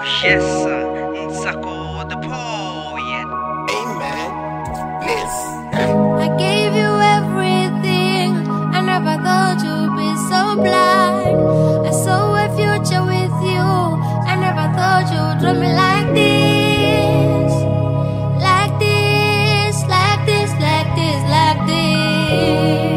Yes, Nsako the poet. Amen. Listen. I gave you everything. I never thought you'd be so blind. I saw a future with you. I never thought you'd love me like this. Like this, like this, like this, like this.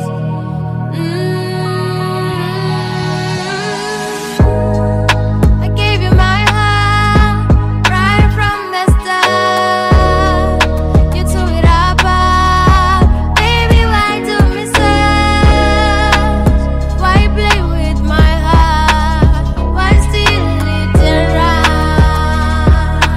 I gave you my heart right from the start. You took it apart. Baby, why do me so? Why play with my heart? Why steal it around?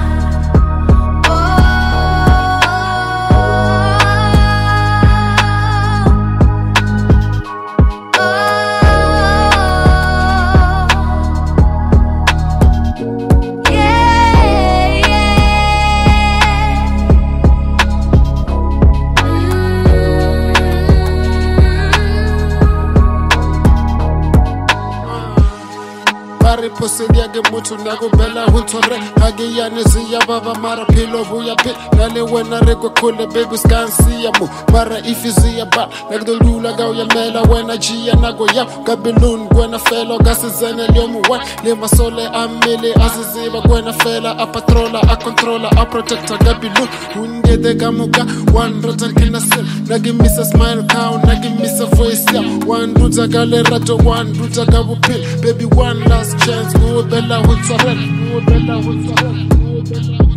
Bari posedi ake motho nako bela ho tshware ha ke yane se ya baba mara phelo bo ya phe na le wena re go khole baby scan see mo mara if is ya ba like the lula ga ya mela wena ji ya nako ya ka balloon wena felo ga se zene le mo wa le masole a mmele a se ziba wena fela a patrola a controller a protector ga balloon hunde de ka muka one rotter kina sel na give me a smile count na give me a voice ya one ruta ga le rato one ruta ga bupil baby one last chance go bella with sorrel go bella with sorrel go bella with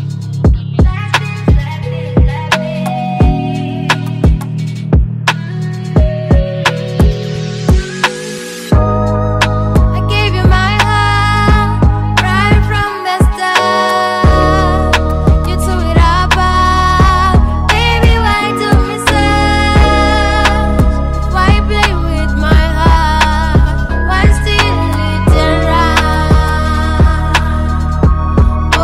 I gave you my heart right from the start. You took it apart. Baby, why do me so? Why play with my heart? Why steal it around?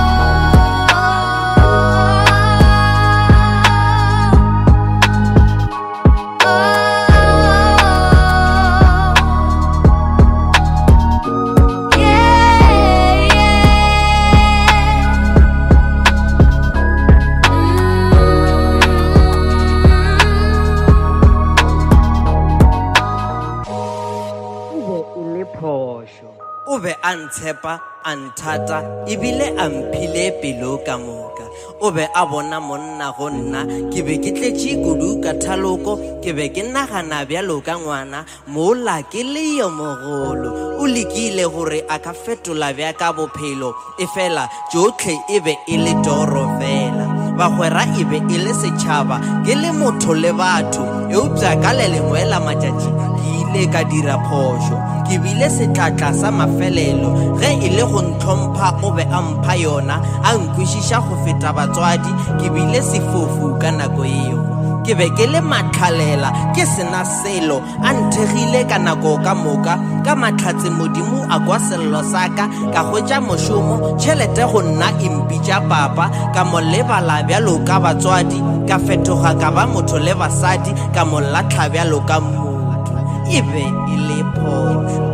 O be a ntshepa a nthata ebile a mphile pelo ka moka o be a bona monna go nna ke be ke tletše kudu ka thaloko ke be ke nagana bjalo ka ngwana mola ke le yo mogolo o lekile gore a ka fetola bja ka bophelo e fela tšotlhe e be e le toro fela bagwera e be e le setšhaba ke le motho le batho eupša ka le lengwe la matšatši ke ile ka dira phošo ke bile setlatla sa mafelelo ge e le go ntlhompha o be a mpha yona a nkwešiša go feta batswadi ke bile sefofu ka nako eo ke be ke le matlhalela ke sena selo a nthegile ka nako ka moka ka matlhatse modimo a kwa sello sa ka hwetša mošomo tšhelete go nna impitša papa ka mo lebala bjalo ka batswadi ka fetoga ka ba motho le basadi ka mo latlha bjalo ka motho e be e le phošo.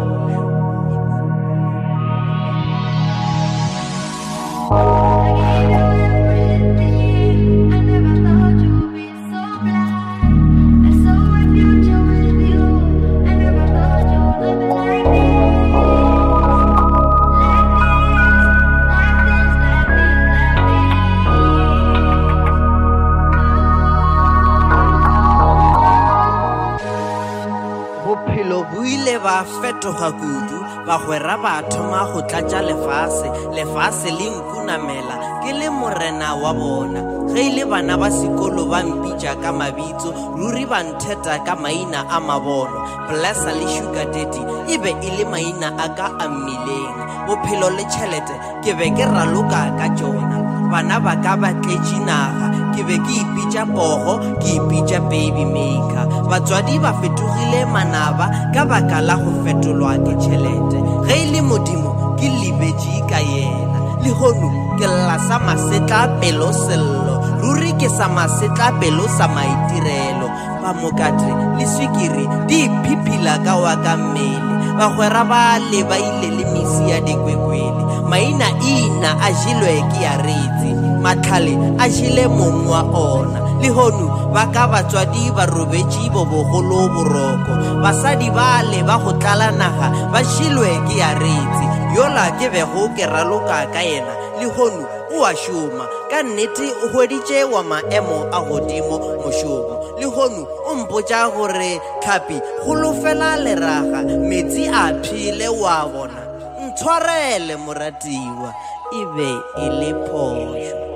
Bophelo bo ile ba fetoga kudu bagwera ba thoma go tlatša lefase le nkunamela ke le morena wa bona ge ile bana ba sekolo ba mpitša ka mabitso ruri ba ntheta ka maina a mabono Blessa le Sugar Daddy e be e le maina a ka a mmileng bophelo le tšhelete ke be ke raloka ka tšona bana ba ka ba tletše naga ke be ke ipitša Pogo ke ipitša Baby Maker batswadi ba fetogile manaba ka baka la go fetolwa ke tšhelete ge e le modimo ke lebetše ka yena le hono ke lla sa masetla pelo sello ruri ke sa masetla pelo sa maitirelo ba mokatre le swikiri di iphiphila ka wa ka mmele bagwera ba le ba ile le misi ya dikwekwele maina ina a jilwe ke ya retsi matlhale a jile mong wa ona le honu ba ka batswadi ba robetši bo bogolo boroko basadi ba le ba go tlala naga ba jilwe ke ya retsi yola ke bego ke raloka ka yena le honu o a šoma ka nnete o hweditše wa maemo a godimo mošomo le honu o mpotša gore tlhapi golofela leraga metsi a phile wa bona ntshwarele moratiwa e be e le phošo